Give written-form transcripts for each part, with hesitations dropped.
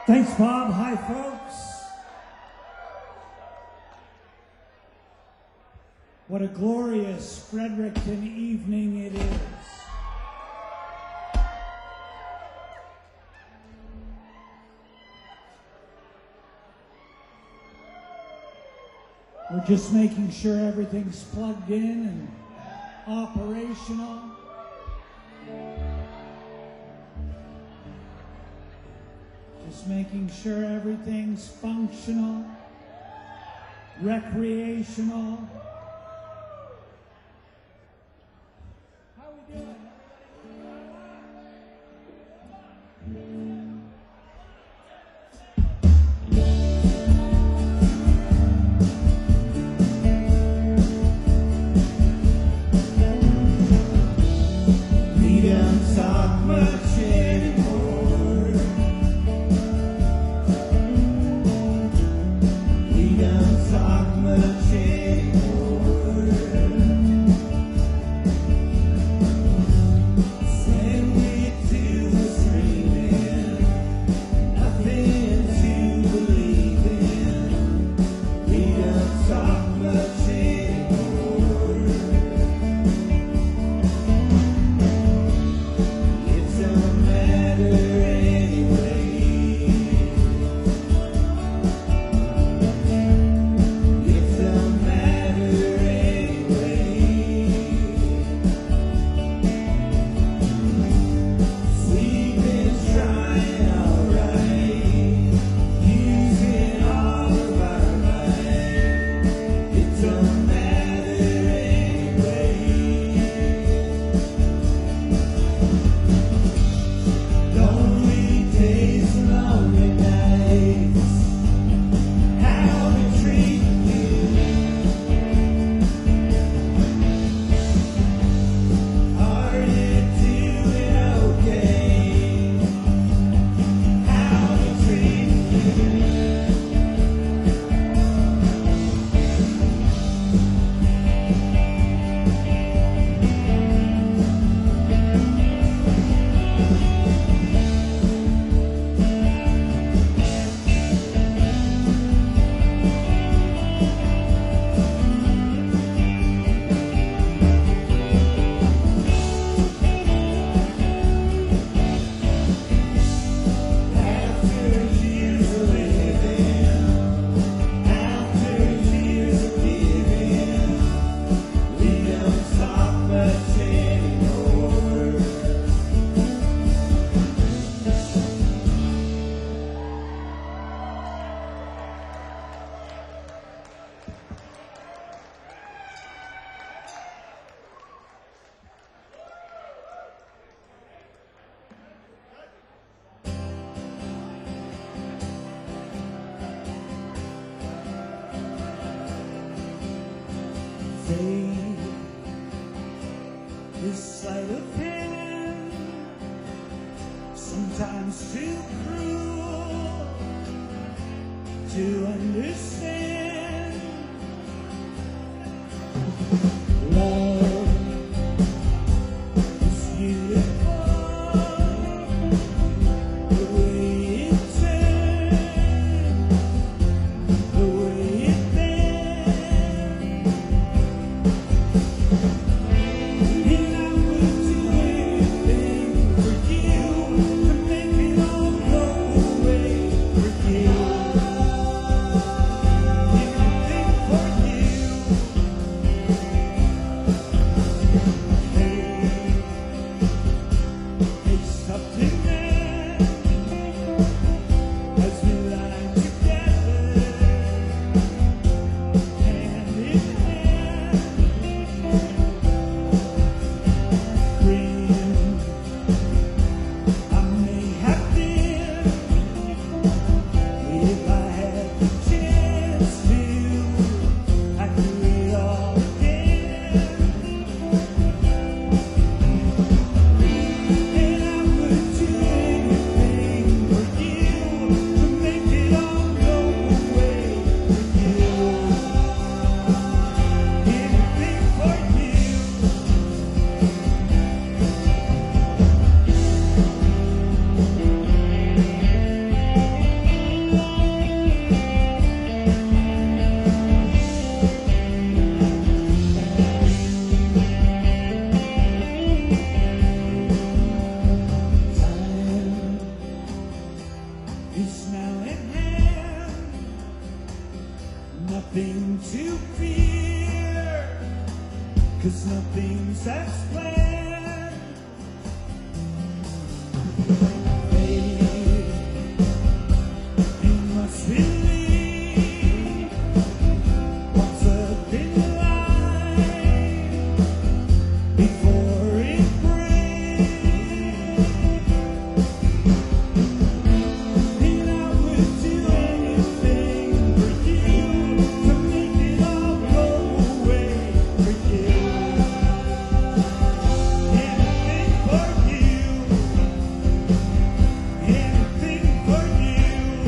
Thanks, Bob. Hi, folks. What a glorious Fredericton evening it is. We're just making sure everything's plugged in and operational. Just making sure everything's functional, recreational. How are we doing? We don't talk much anymore. We don't talk much anymore. Send me to the screaming, nothing to believe in. We don't talk much anymore. It don't matter anyway. It don't matter anyway. We've been trying alright, using all of our might. It don't matter anyway. Lonely days and lonely nights. How we treat you. Are you doing okay? How we treat you. After years of living, after years of giving, we don't talk much anymore. Fate is sleight of hand, sometimes too cruel to understand. Love is beautiful, the way it turned, the way it bent. And I would do anything for you to make it all go away for you. Anything for you. seems as planned. Babe, you must believe what's up in life before it breaks. And I would do anything for you to make it all go away for you. Anything for you. Anything for you.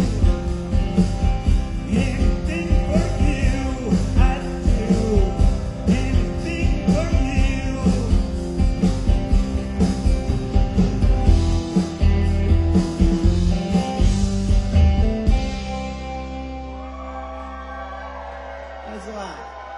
Anything for you. I'd do anything for you. Thanks a lot.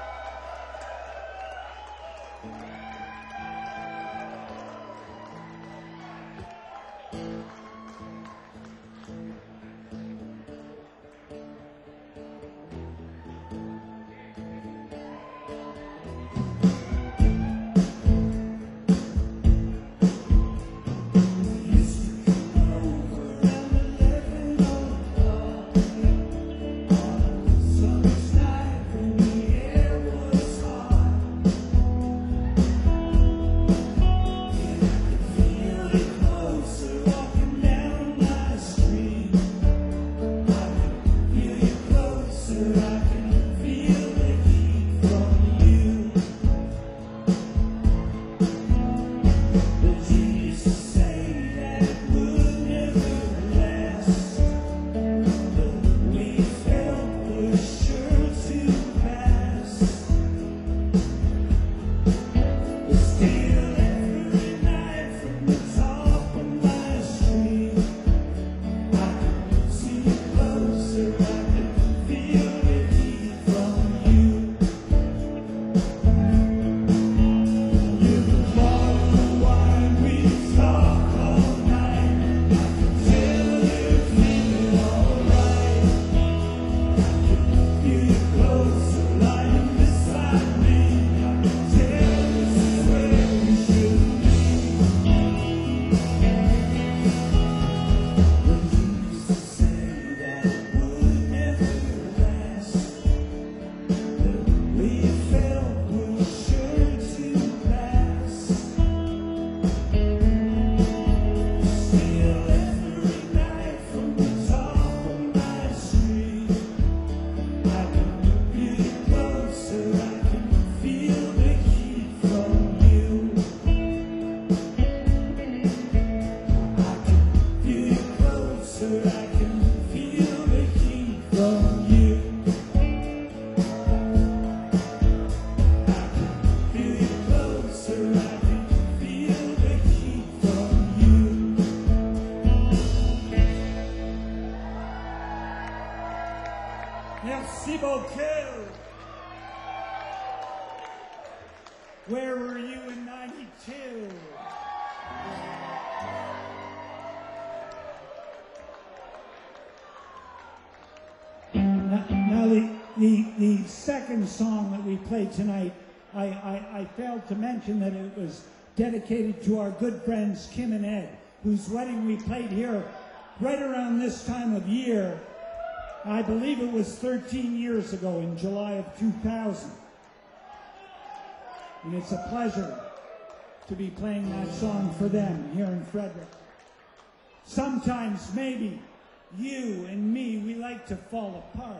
Used to come over around 11 o'clock on a summer's night when the air was hot, and I could feel it closer walking down my street. I can feel you closer, I can feel the heat from you. But you used to say that it would never last. The way it felt was sure to pass. But still every night from the top of my street, I could see you closer, I could feel the heat from you. You could bottle of wine, we talk all night. I could tell you're feeling alright. I could feel you closer, lying beside me. I could tell this is where we should be. But you used to say that it would never last. The way it felt was sure to pass. Still every night from the top of my street, I can feel you closer, I can feel the heat from you. I can feel you closer, I can feel the heat from you. I can feel you closer, I can feel the heat from you. Merci beaucoup. Where were you in '92? Now the second song that we played tonight, I failed to mention that it was dedicated to our good friends Kim and Ed, whose wedding we played here right around this time of year. I believe it was 13 years ago in July of 2000. And it's a pleasure to be playing that song for them here in Frederick. Sometimes maybe you and me, we like to fall apart.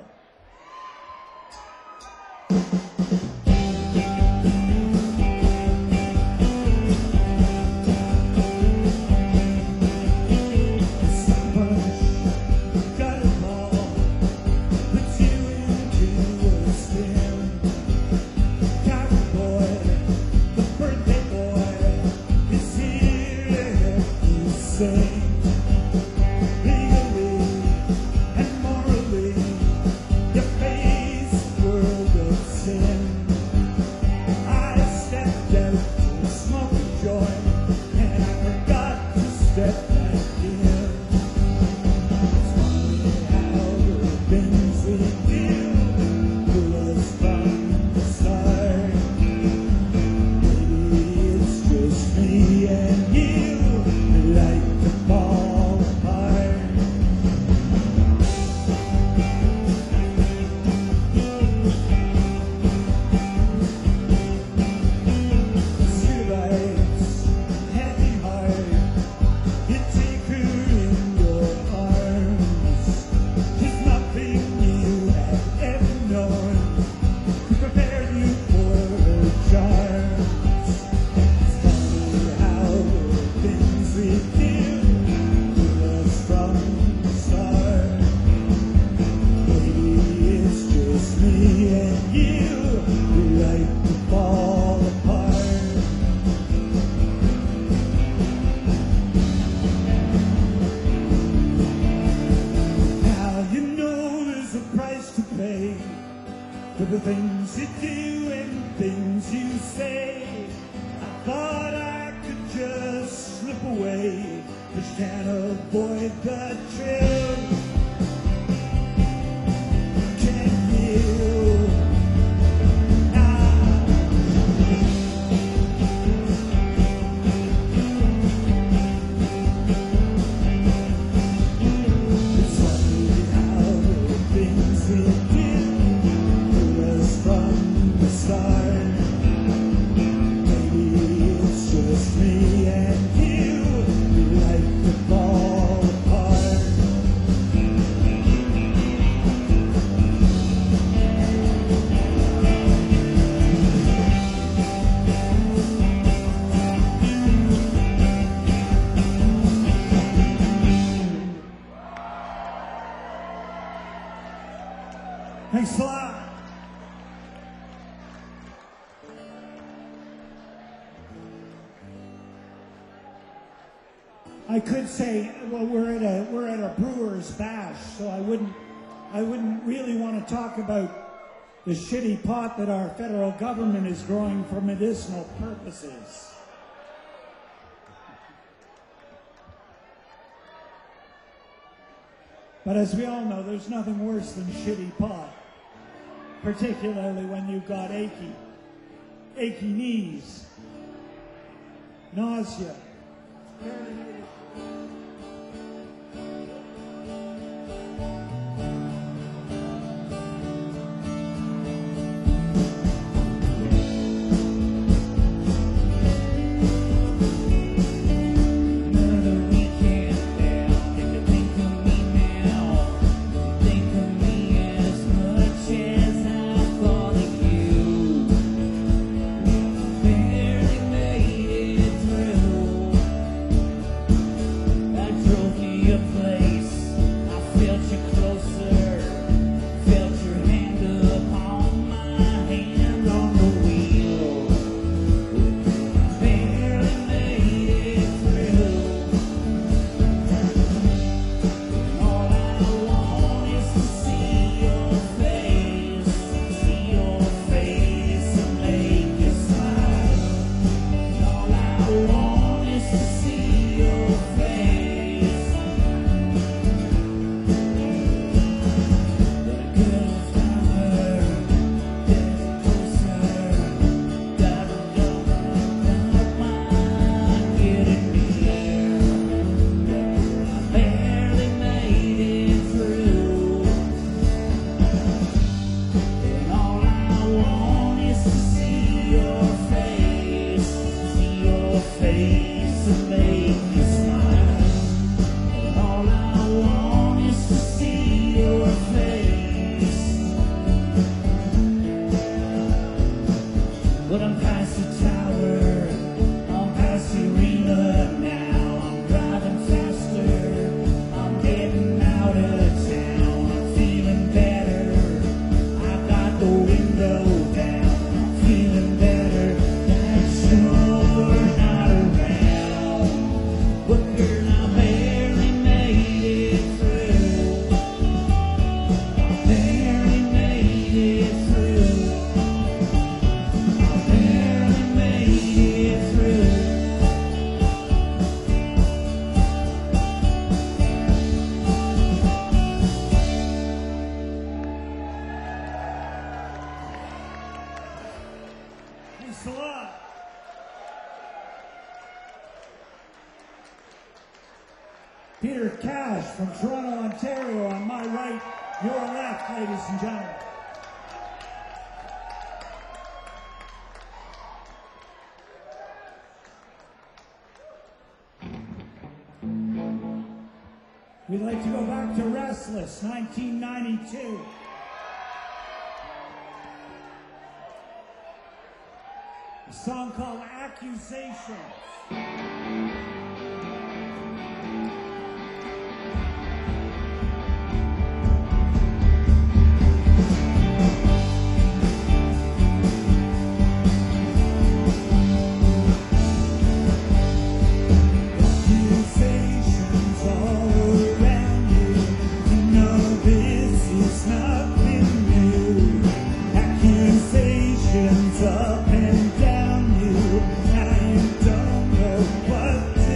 Got it all, put you into a spin. Cowboy, the birthday boy, is here to help you sing. Legally and morally, you face a world of sin. can't avoid the truth. Can you? Now, it's funny how the things we did hurt us from the start. Maybe it's just me and you. We like to fall apart. Thanks a lot. I could say, well, we're at a brewer's bash, so I wouldn't really want to talk about the shitty pot that our federal government is growing for medicinal purposes. But as we all know, there's nothing worse than shitty pot, particularly when you've got achy knees, nausea. Peter Cash from Toronto, Ontario, on my right, your left, ladies and gentlemen. We'd like to go back to Restless, 1992. A song called Accusations. Up and down you, I don't know what to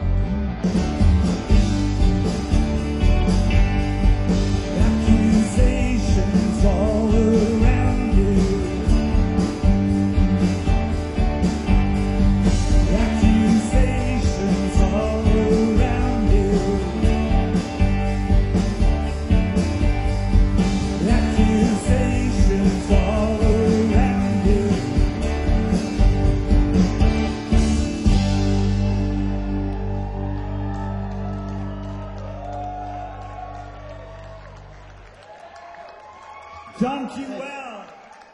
Accusations all around you. Accusations all around you. Accusations all around you. Done you well.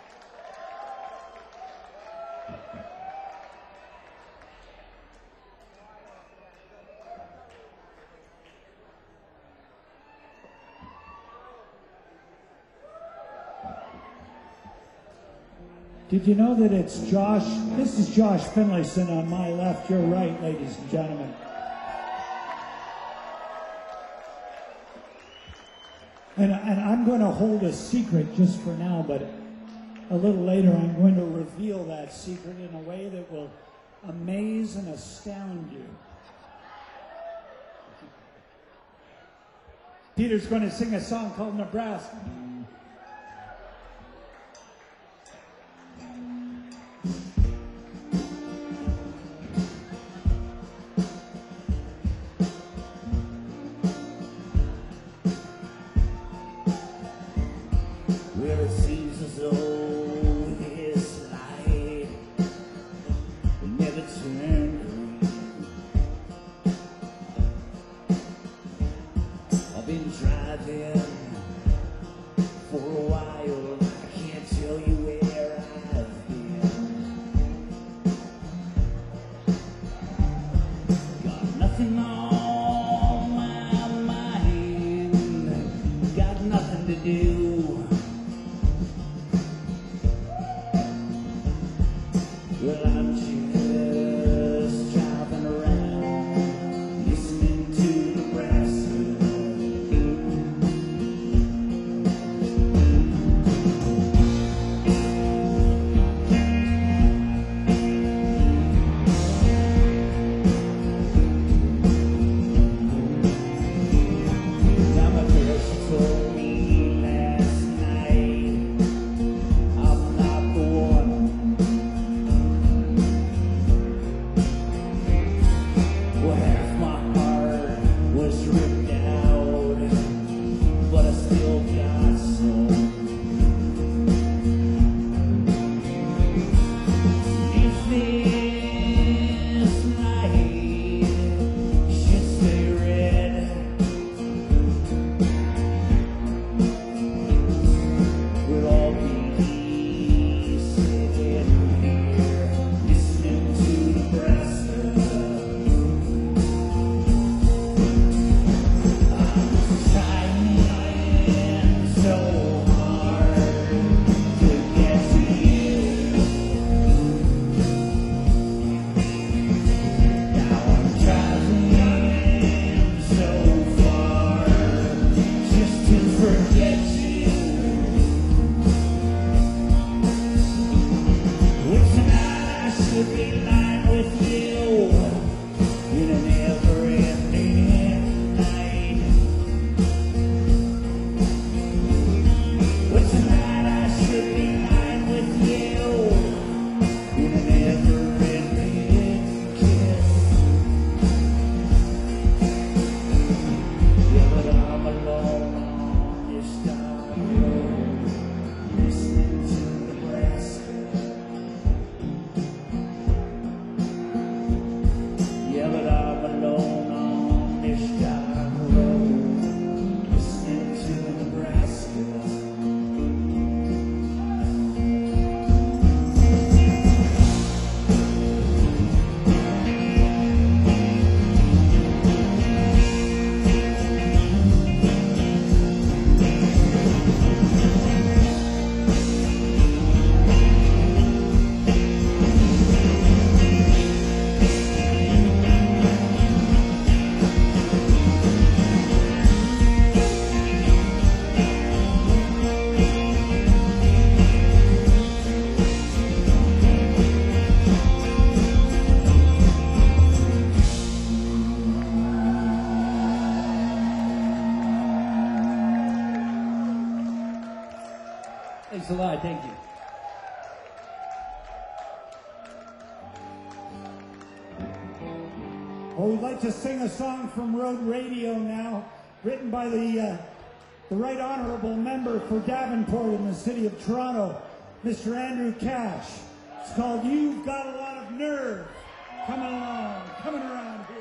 Did you know that it's Josh? This is Josh Finlayson on my left, your right, ladies and gentlemen. And I'm going to hold a secret just for now, but a little later I'm going to reveal that secret in a way that will amaze and astound you. Peter's going to sing a song called Nebraska. Well, it seems as though this light will never turn green. I've been driving Thanks a lot. Thank you. Well, we'd like to sing a song from Road Radio now, written by the Right Honourable Member for Davenport in the City of Toronto, Mr. Andrew Cash. It's called You've Got a Lot of Nerve. Coming along, coming around here.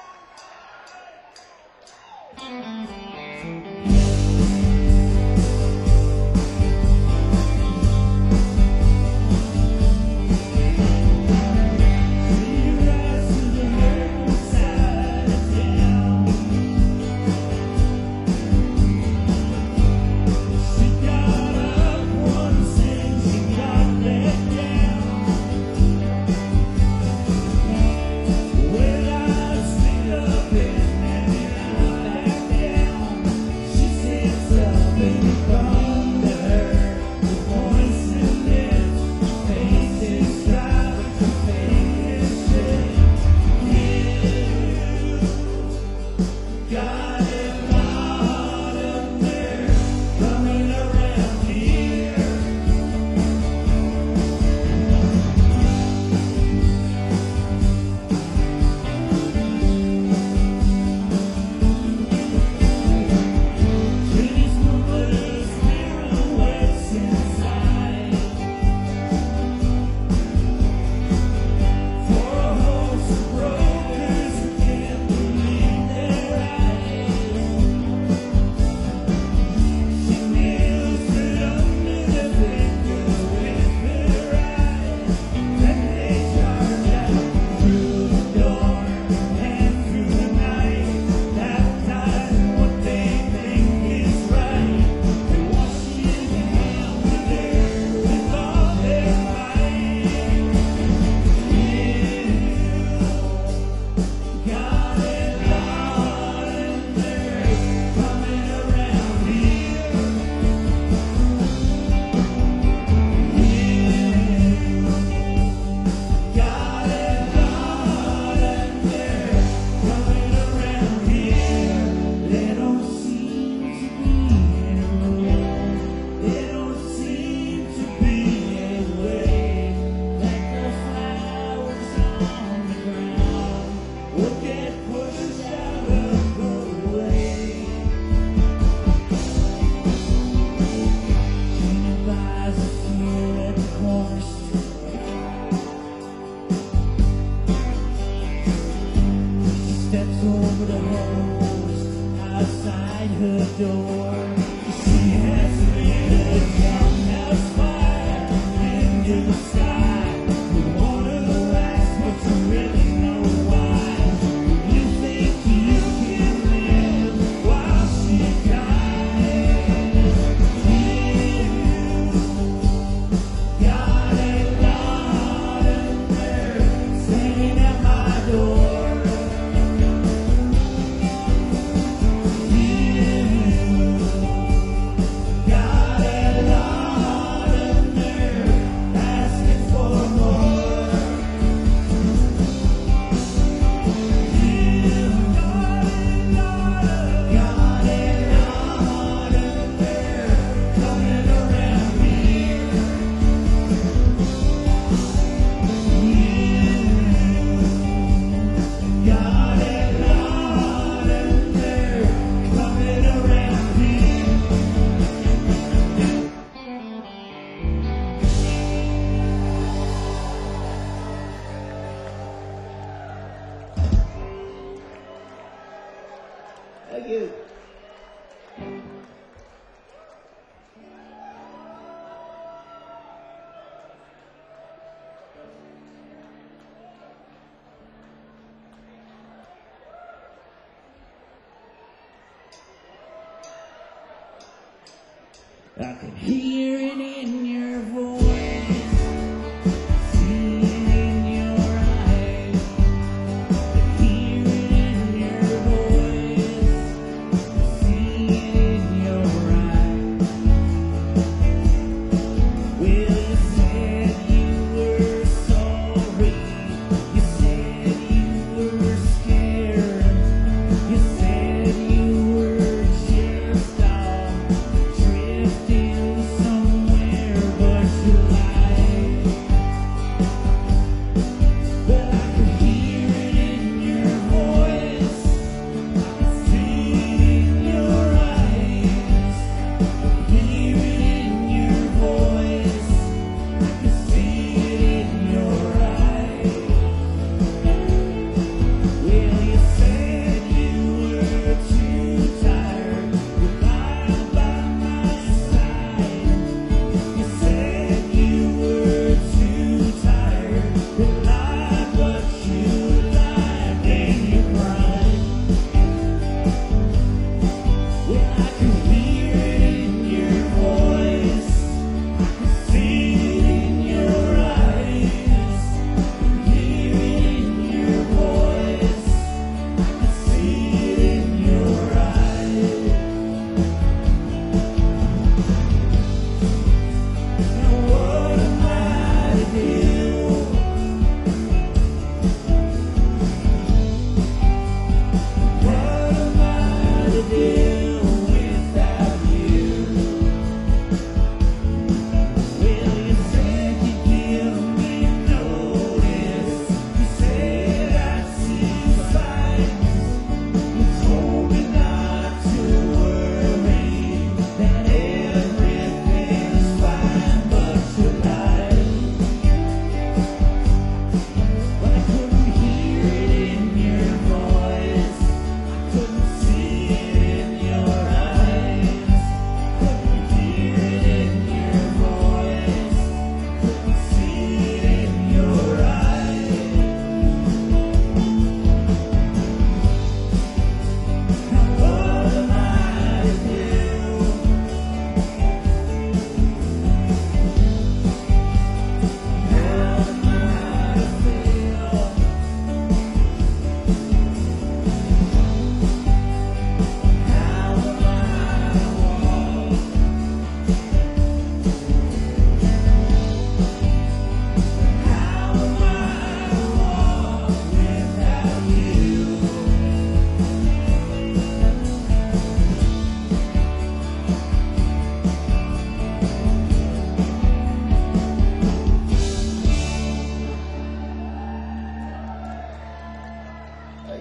Thank you. I can hear it in your voice, see it in your eyes. I can hear it in your voice, see it in your eyes. Well, you said you were sorry, you said you were scared, you said you were just off drifting somewhere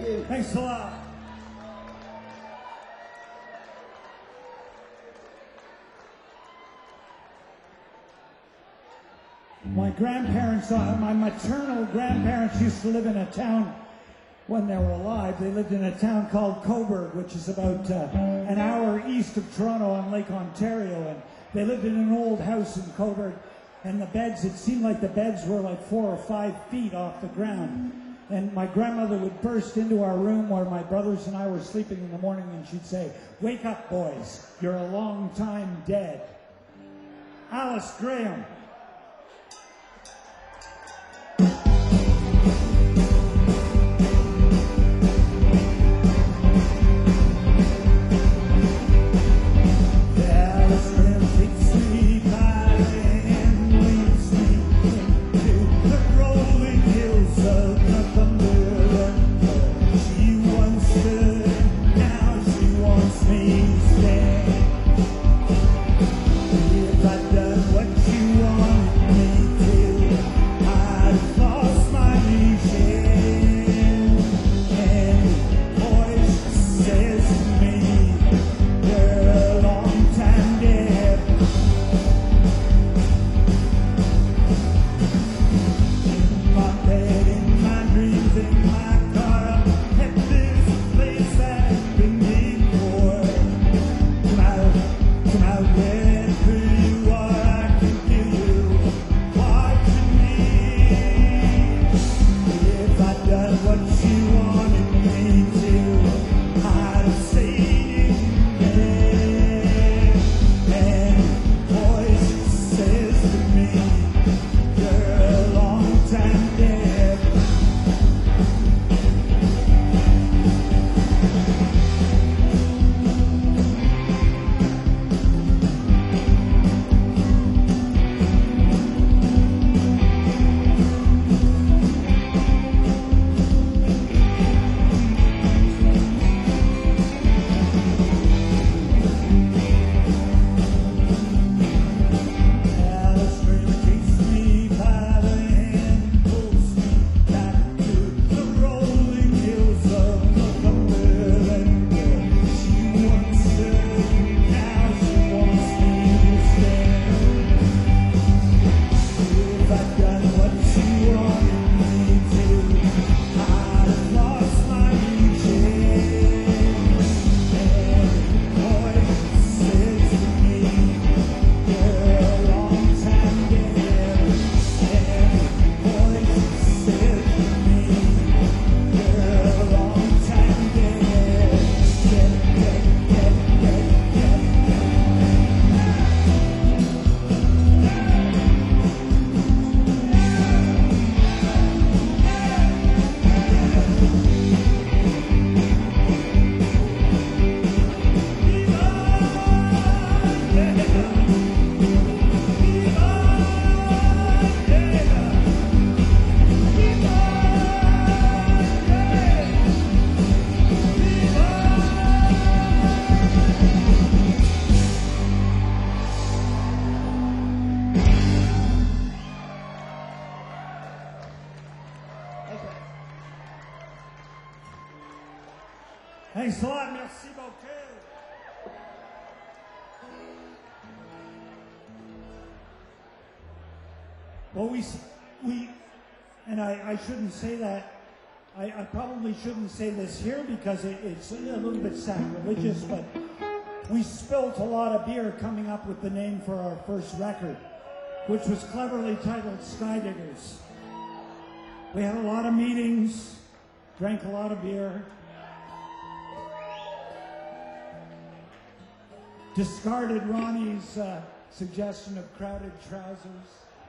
Thank you. Thanks a lot. My grandparents, my maternal grandparents used to live in a town when they were alive. They lived in a town called Coburg, which is about an hour east of Toronto on Lake Ontario. And they lived in an old house in Coburg. And the beds, it seemed like the beds were like 4 or 5 feet off the ground. And my grandmother would burst into our room where my brothers and I were sleeping in the morning, and she'd say, "Wake up, boys. You're a long time dead." Alice Graham. Thanks a lot, merci beaucoup. Well, and I shouldn't say that. I probably shouldn't say this here because it's a little bit sacrilegious, but we spilt a lot of beer coming up with the name for our first record, which was cleverly titled Skydiggers. We had a lot of meetings, drank a lot of beer, discarded Ronnie's suggestion of crowded trousers.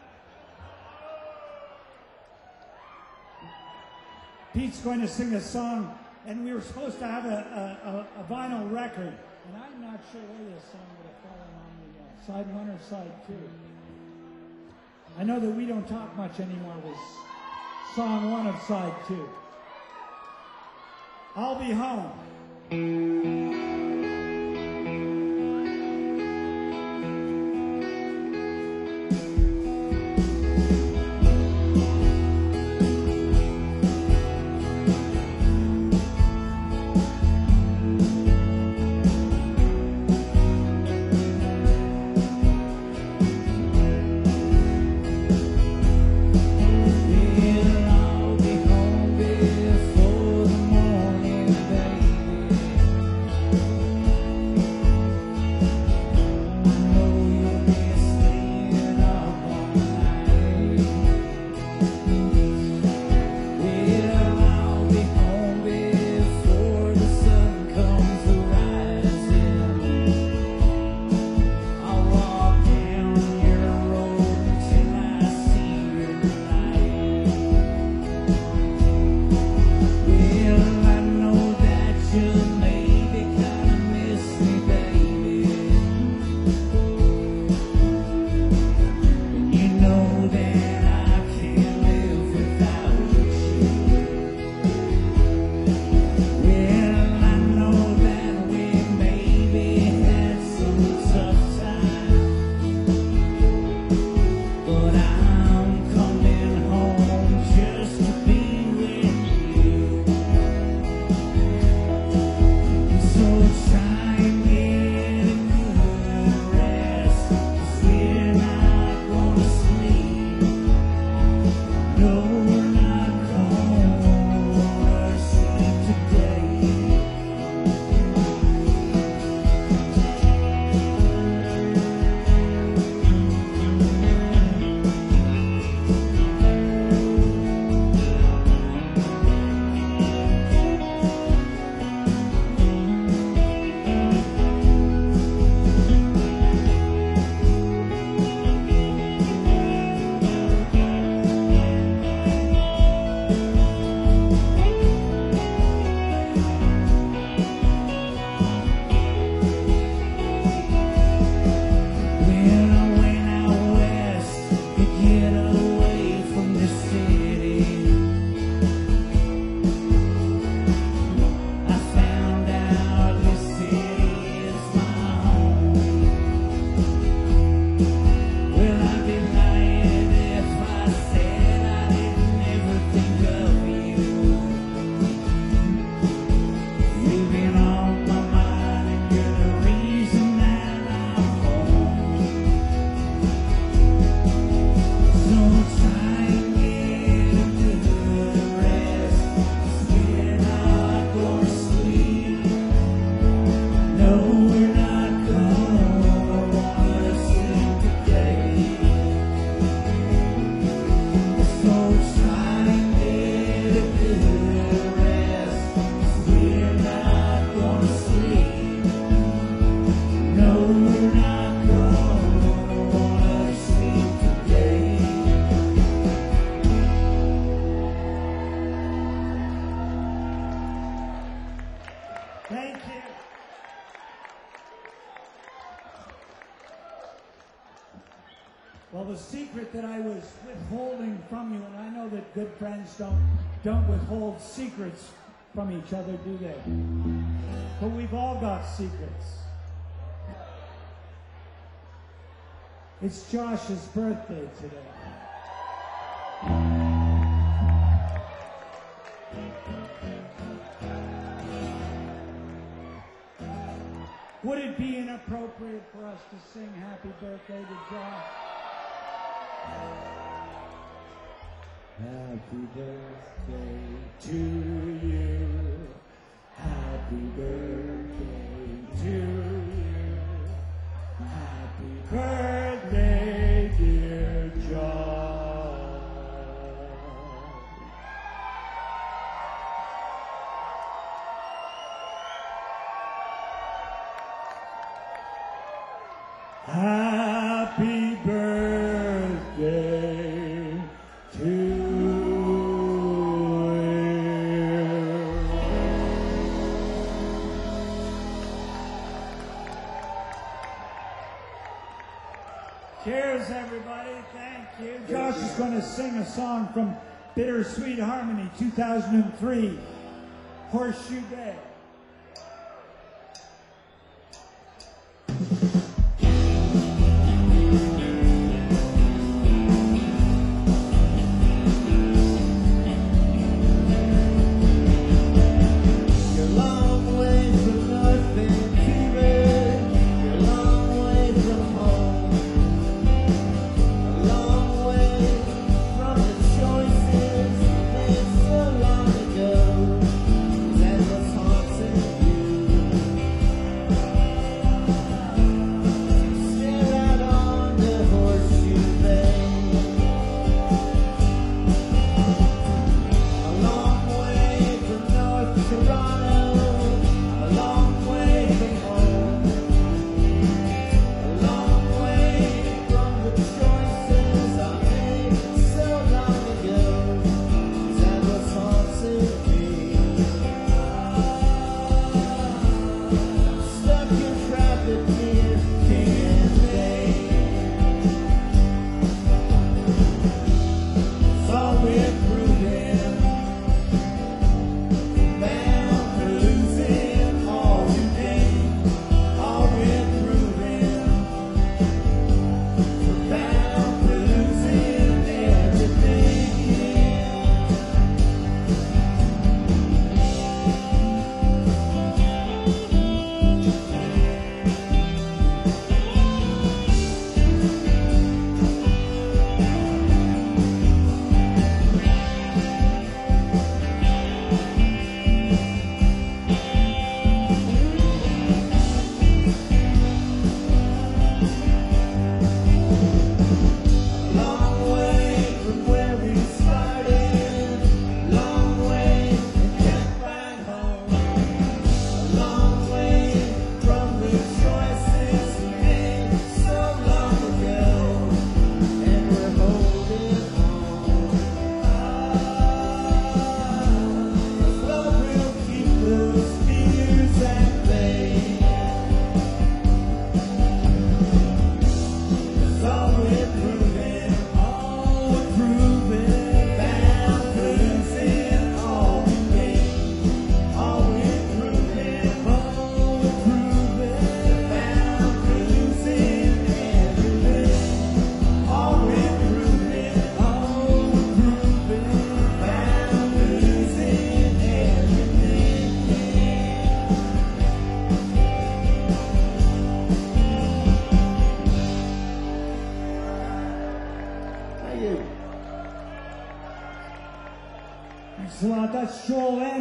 Pete's going to sing a song, and we were supposed to have a vinyl record, and I'm not sure where this song would have fallen on the side 1 or side 2. I know that We Don't Talk Much Anymore was song 1 of side 2. I'll Be Home. Well, I know that we maybe had some tough times, but I'm coming home just to be with you. So try and get a good rest, 'cause we're not gonna sleep. No, we're not gonna sleep today. When I went out west to get away from the city, I found out this city is my home. Well, I'd be lying if I said I didn't ever think of you. You've been on my mind and you're the reason that I'm home. So try and get a good rest, 'cause we're not gonna sleep. No, we're not gonna wanna sleep today. So try and get a good rest, 'cause we're not gonna sleep. No, we're not gonna wanna sleep today. Thank you. Well, the secret that I was withholding from you, and I know that good friends don't withhold secrets from each other, do they? But we've all got secrets. It's Josh's birthday today. Would it be inappropriate for us to sing happy birthday to Josh? Happy birthday to you. Happy birthday to you. Happy birthday, dear John. Happy birthday to you. Cheers, everybody. Thank you. Josh is going to sing a song from Bittersweet Harmony 2003, Horseshoe Bay. You're a long way from North Vancouver. You're a long way from home. A long way from the choices made so long ago. That was haunting you. Stare out on the Horseshoe Bay. A long way from North Toronto, a long way from home, a long way from the choices I made so long ago. That was haunting me. I'm stuck in traffic near King and Bay. It's all we're proving. Bad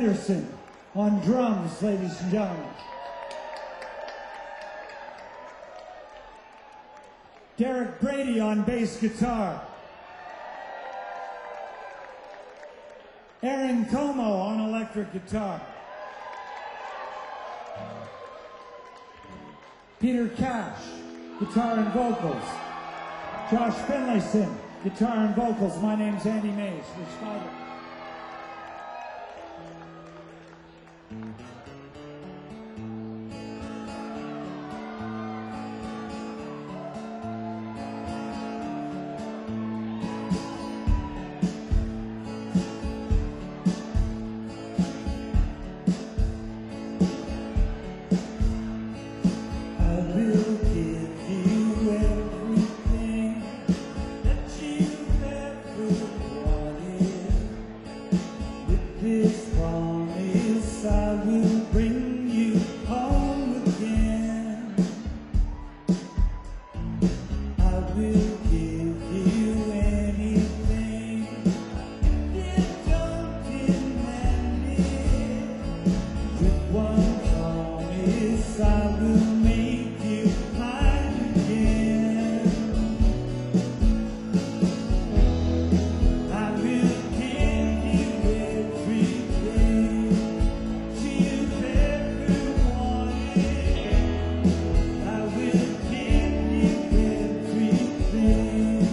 Anderson on drums, ladies and gentlemen. Derek Brady on bass guitar. Aaron Como on electric guitar. Peter Cash, guitar and vocals. Josh Finlayson, guitar and vocals. My name's Andy Mays. We're Spider. I will give you everything that you've ever wanted. With this promise, I will bring you home again. I will give you anything if you don't demand it. With one promise, I will make you mine again. I will give you everything you've ever wanted. I will give you everything.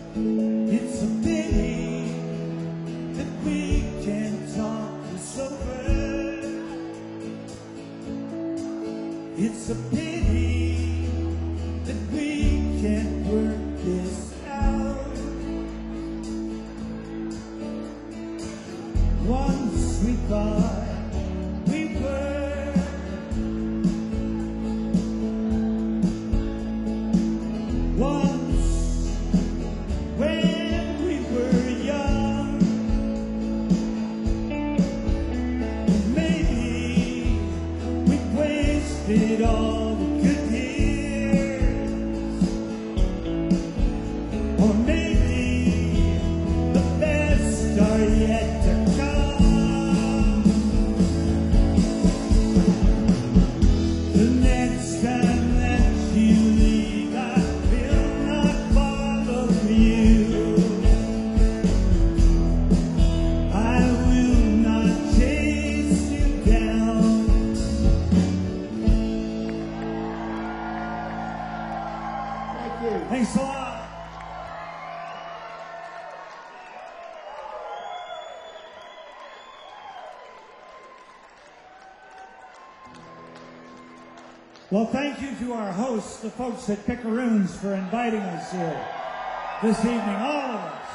It's a pity that we can't talk this over. It's a pity that we can't work this out. Once we thought we were once when we were young. Maybe we wasted all the good years, or maybe the best are yet to come. The next time that you leave, I will not follow you. I will not chase you down. Thank you. Thanks a lot. Well, thank you to our hosts, the folks at Picaroons, for inviting us here this evening, all of us,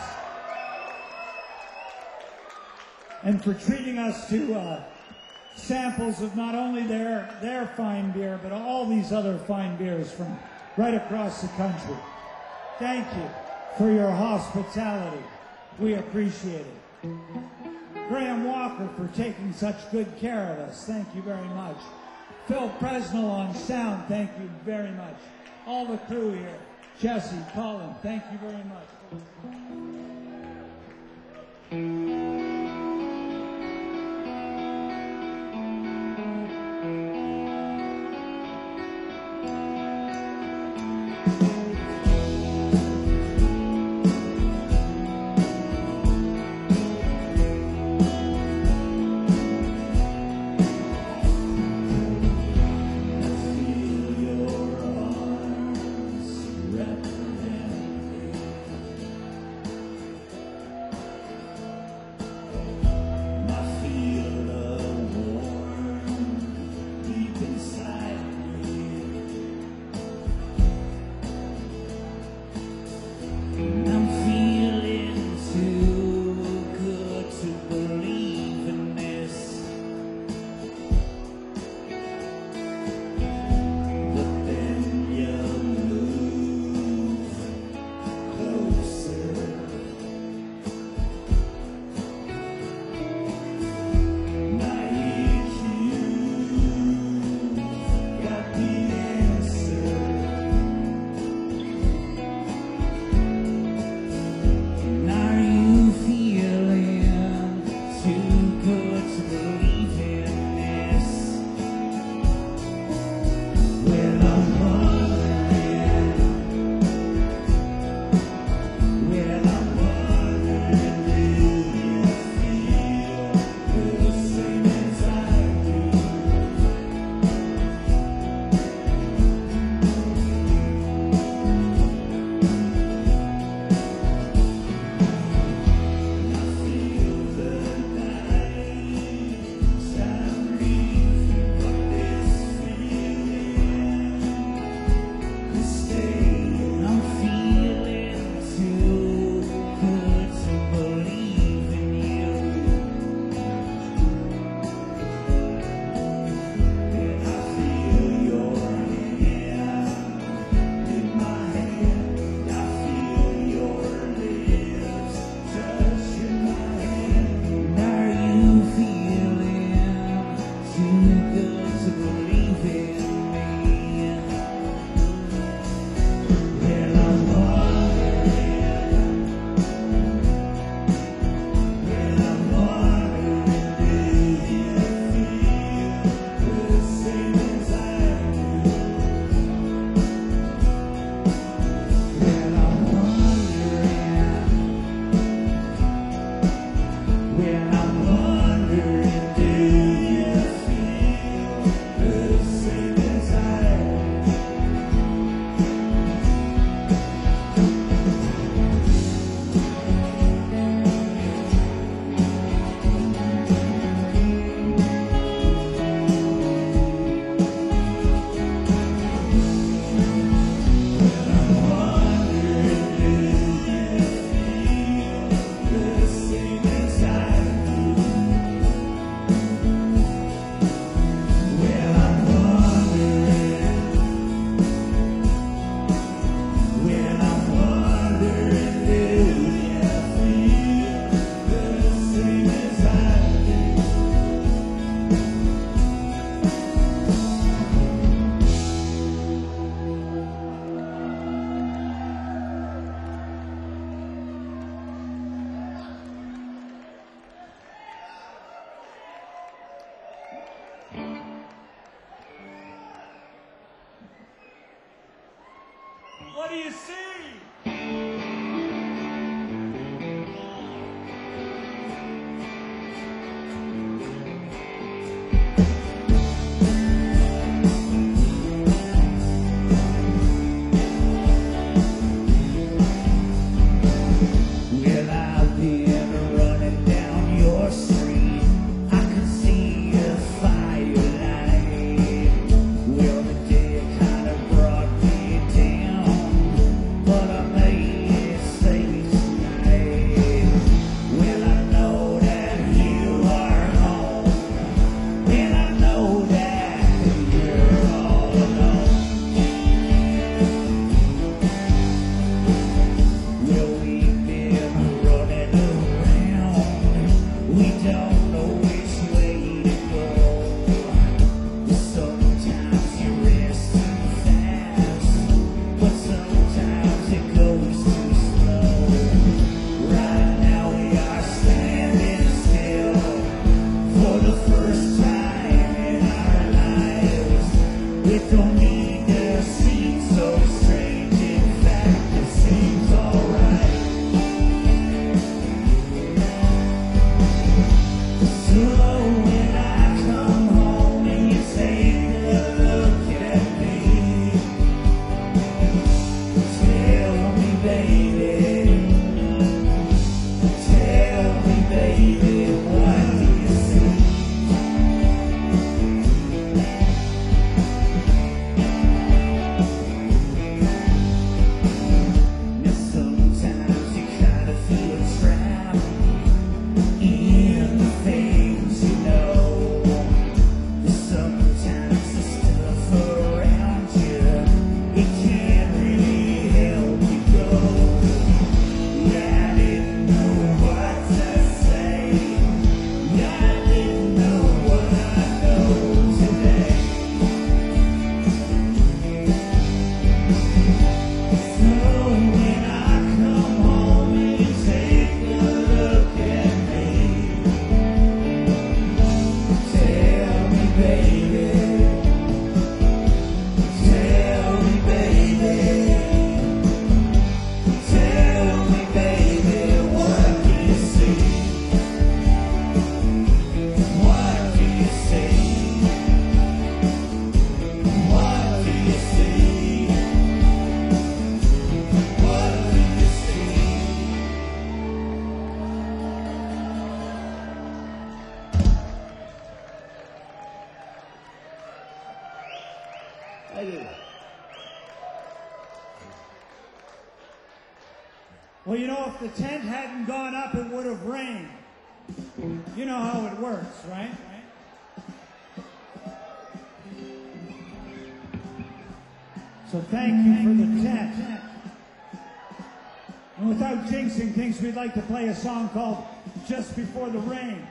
and for treating us to samples of not only their fine beer, but all these other fine beers from right across the country. Thank you for your hospitality. We appreciate it. Graham Walker for taking such good care of us. Thank you very much. Phil Presnell on sound. Thank you very much. All the crew here. Jesse, Colin, thank you very much. Feel your arms wrapped around me. Well, you know, if the tent hadn't gone up, it would have rained. You know how it works, right? So thank you for the tent. And without jinxing things, we'd like to play a song called Just Before the Rain.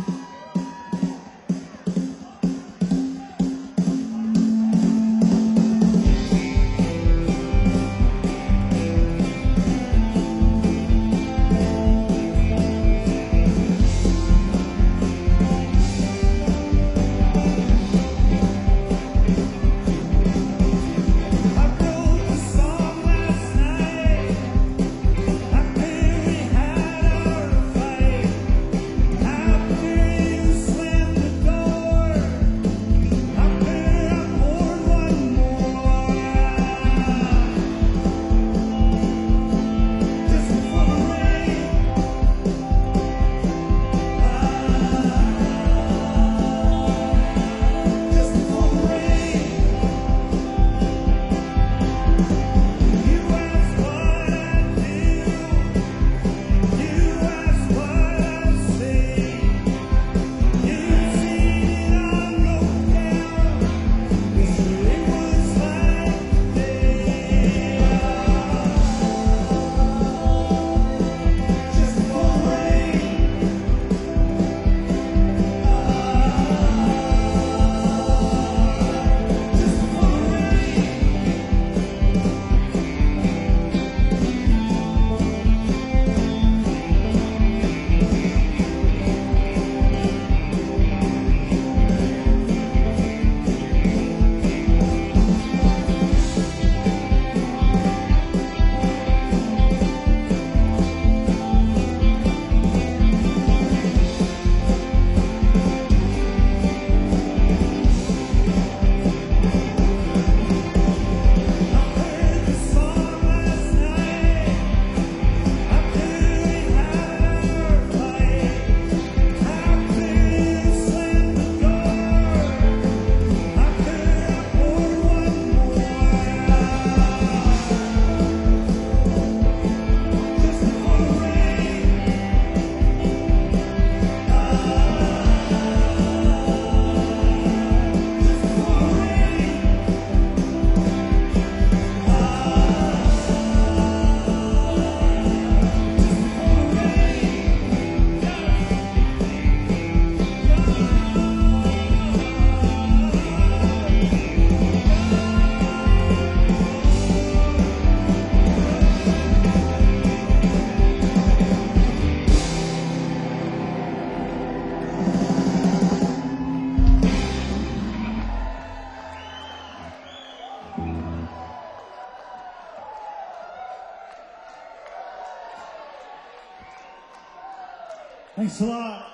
Thanks a lot.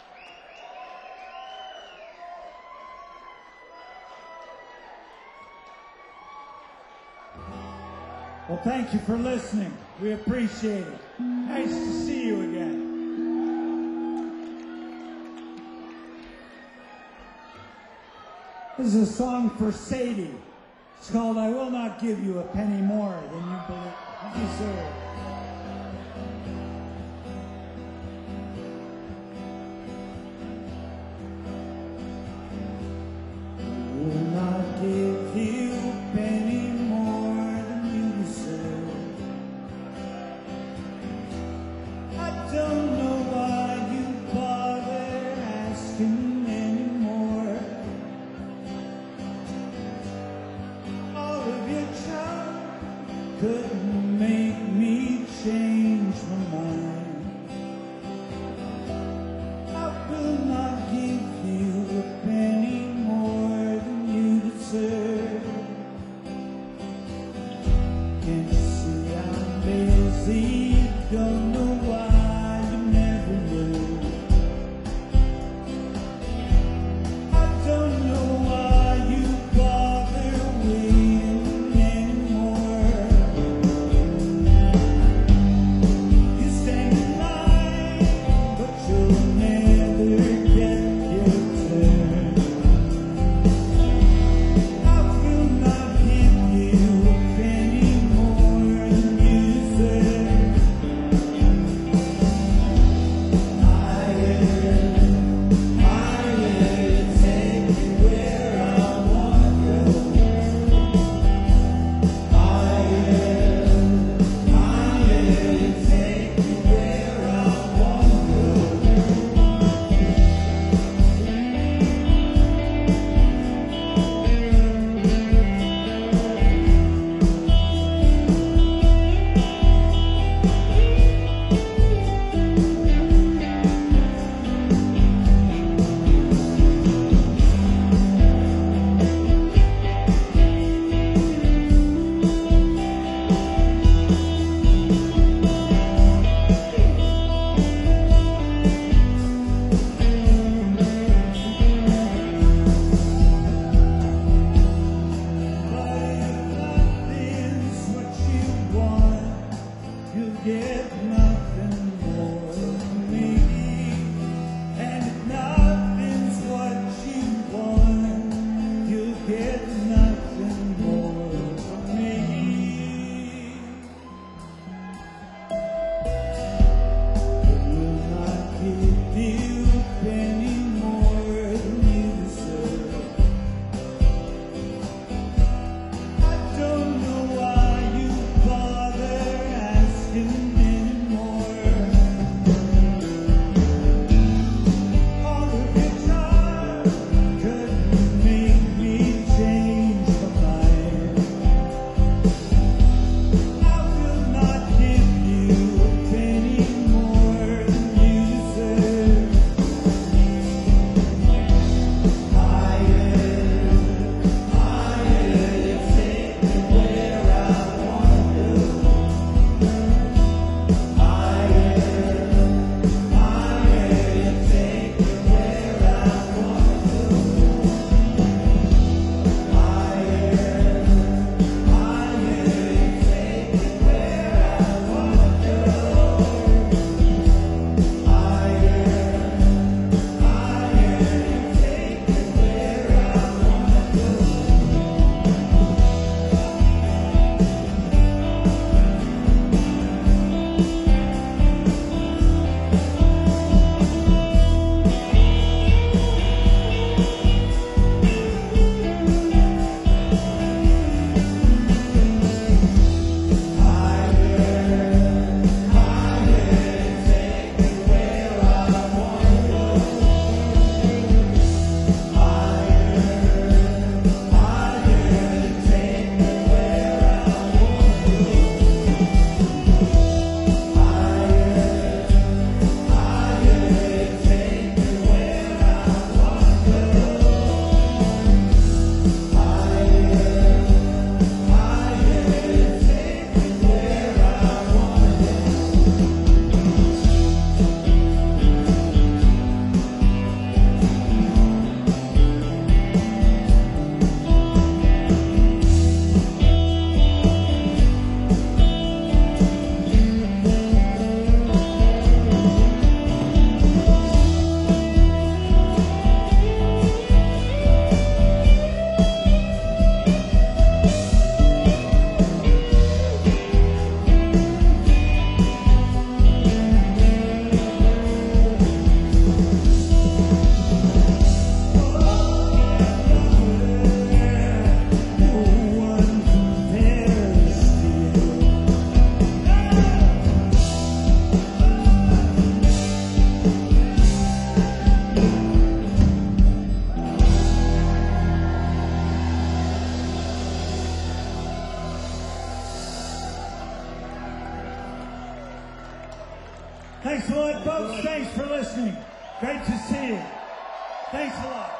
Well, thank you for listening. We appreciate it. Nice to see you again. This is a song for Sadie. It's called I Will Not Give You a Penny More Than You Deserve. Couldn't make me Thanks a lot, folks. Thanks for listening. Great to see you. Thanks a lot.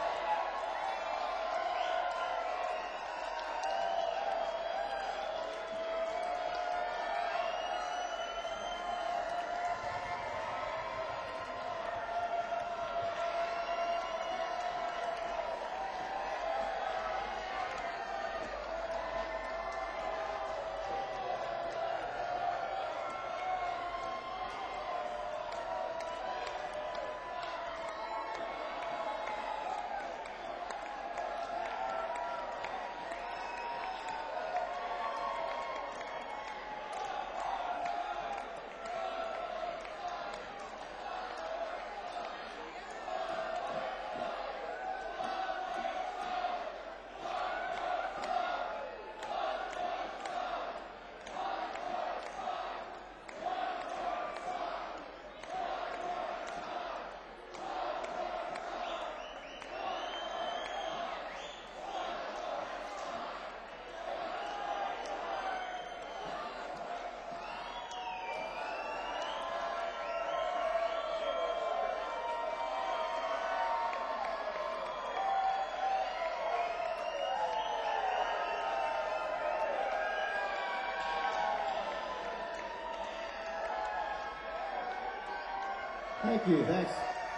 Thank you. Thanks.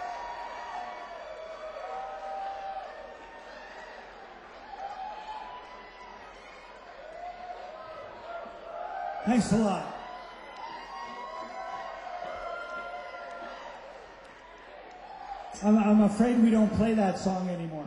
Thanks a lot. I'm afraid we don't play that song anymore.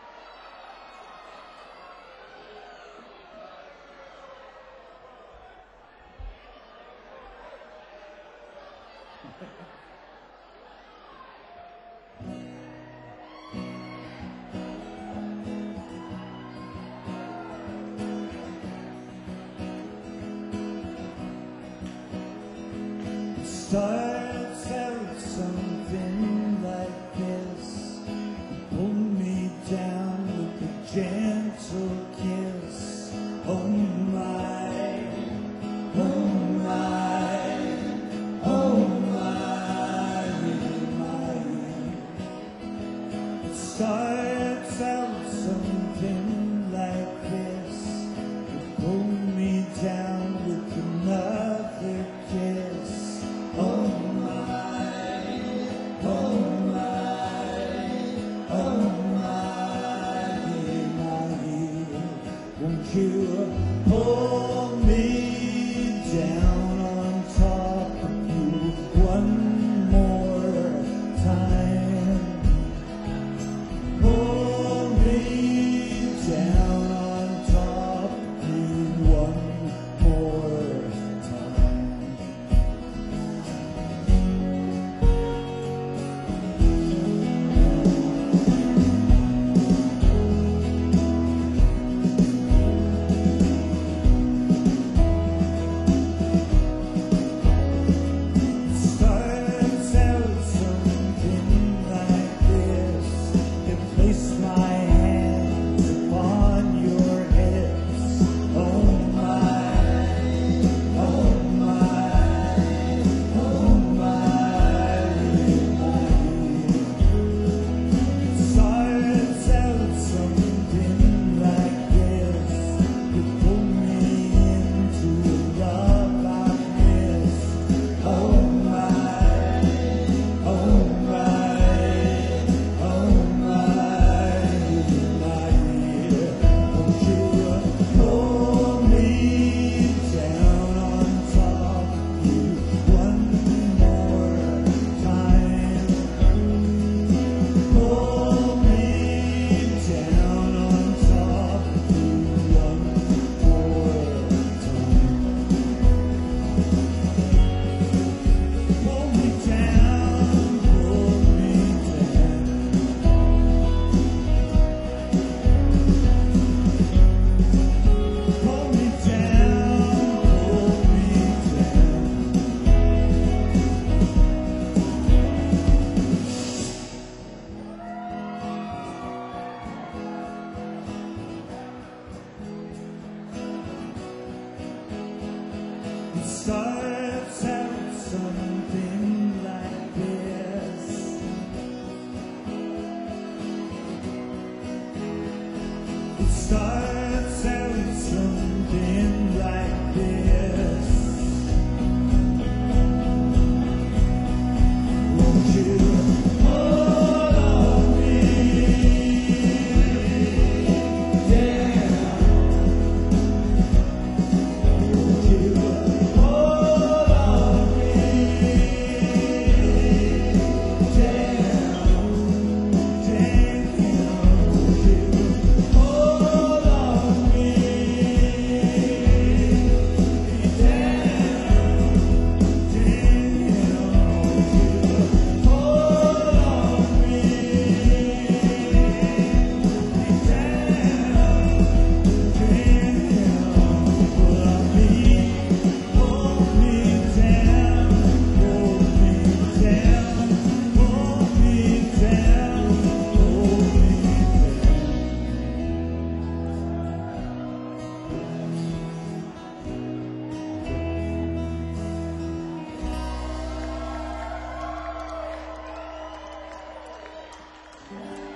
Starts out something like this. Pull me down with a gentle kiss. Oh my, oh my, oh my, my. Starts out something like this. Pull me down with another kiss. Oh my, oh my, oh my. Won't you pull me down on top of you one more time? Pull me down on top of you one more time. Start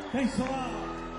Thanks a lot.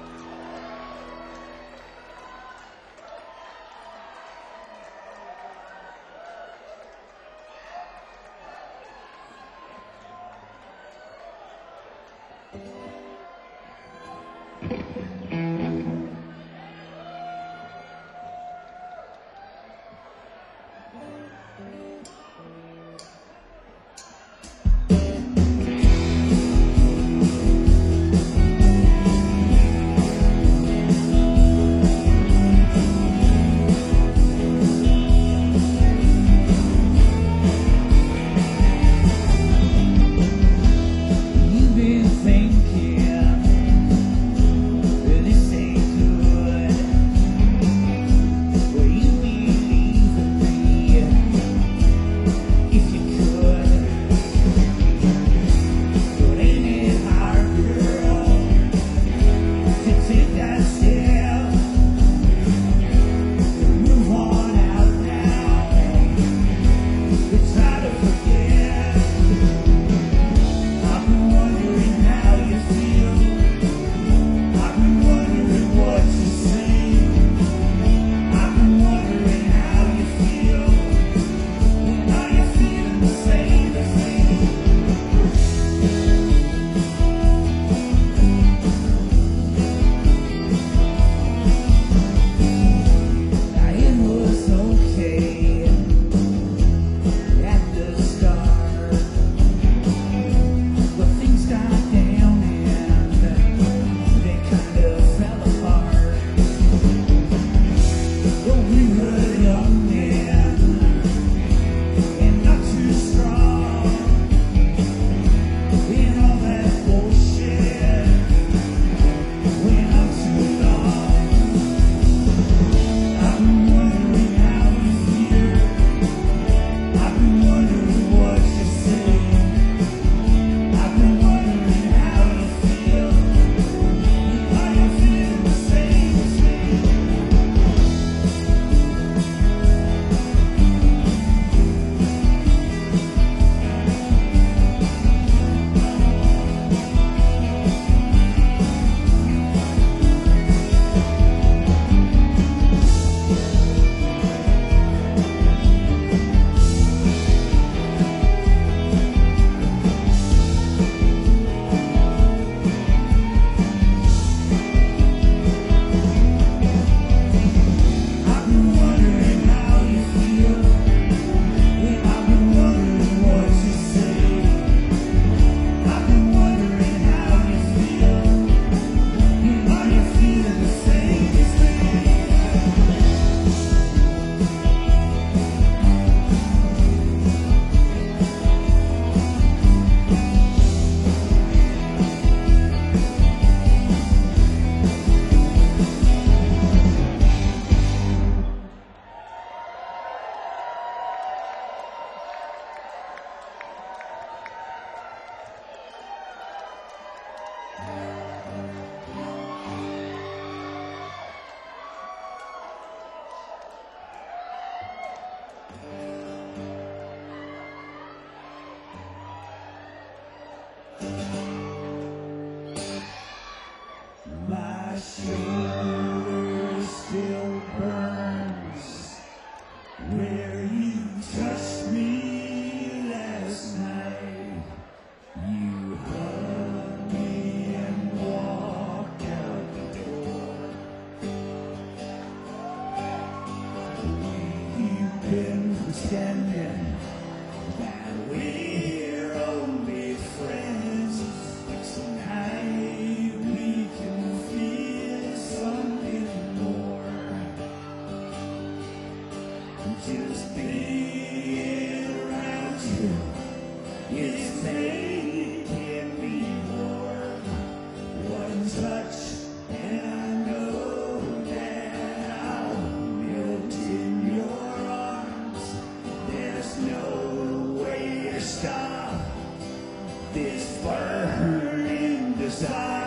You've been thinking that this ain't good. Well, you believe in me if you could. But ain't it hard, girl, to take that step? Move on out now. It's hard to forget. I've been wondering how you feel. I've been wondering what you say. I've been wondering how you feel. Are you feeling the same as me? Now it was okay at the start. But things got down and they kind of fell apart. But we were young then and not too strong. And all that bullshit went on too long. I've been wondering how you feel. I've been wondering what you say. I've been wondering how you feel. Are you feeling the same as me? I've been wondering how you feel. I've been wondering what you say. I've been wondering how you feel. Are you feeling the same as me? My shoulder still burns where you touched me last night. You hugged me and walked out the door. You've been pretending that we're only friends. Tonight we can feel something more. Just being around you is making me warm. One touch and I know that I'll melt in your arms. There's no way to stop this burning desire.